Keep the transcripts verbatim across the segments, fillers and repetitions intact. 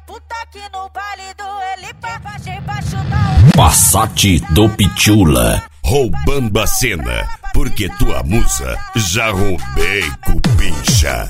puta aqui no baile do Elipa. Debaixo da Passat do Pichula. Roubando a cena, porque tua musa já roubei, cupincha.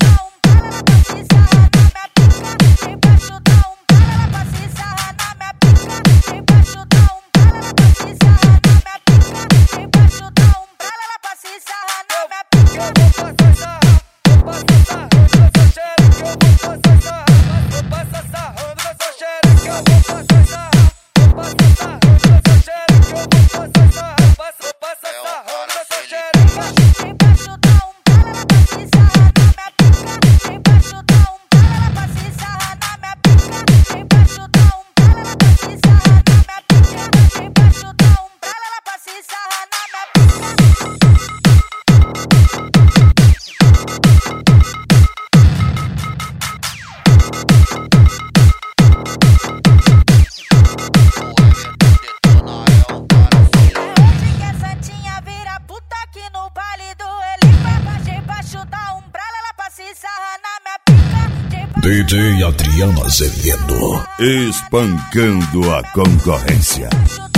D J Adriano Azevedo, espancando a concorrência.